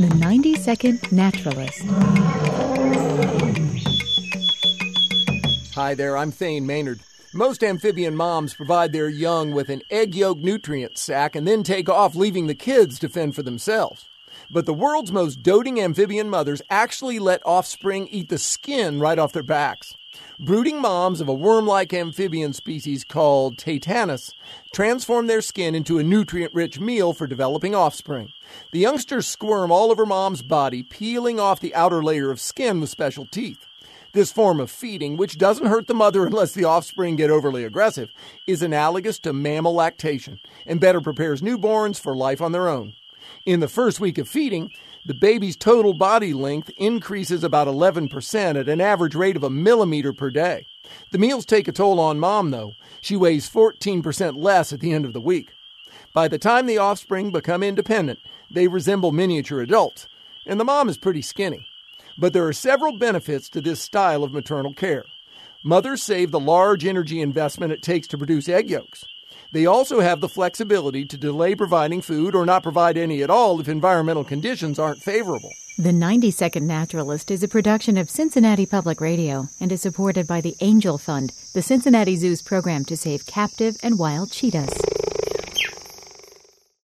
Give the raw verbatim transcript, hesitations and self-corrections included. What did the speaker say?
The ninety-second Naturalist. Hi there, I'm Thane Maynard. Most amphibian moms provide their young with an egg yolk nutrient sac and then take off, leaving the kids to fend for themselves. But the world's most doting amphibian mothers actually let offspring eat the skin right off their backs. Brooding moms of a worm-like amphibian species called Tatanus transform their skin into a nutrient-rich meal for developing offspring. The youngsters squirm all over mom's body, peeling off the outer layer of skin with special teeth. This form of feeding, which doesn't hurt the mother unless the offspring get overly aggressive, is analogous to mammal lactation and better prepares newborns for life on their own. In the first week of feeding, the baby's total body length increases about eleven percent at an average rate of a millimeter per day. The meals take a toll on mom, though. She weighs fourteen percent less at the end of the week. By the time the offspring become independent, they resemble miniature adults, and the mom is pretty skinny. But there are several benefits to this style of maternal care. Mothers save the large energy investment it takes to produce egg yolks. They also have the flexibility to delay providing food or not provide any at all if environmental conditions aren't favorable. The ninety-second Naturalist is a production of Cincinnati Public Radio and is supported by the Angel Fund, the Cincinnati Zoo's program to save captive and wild cheetahs.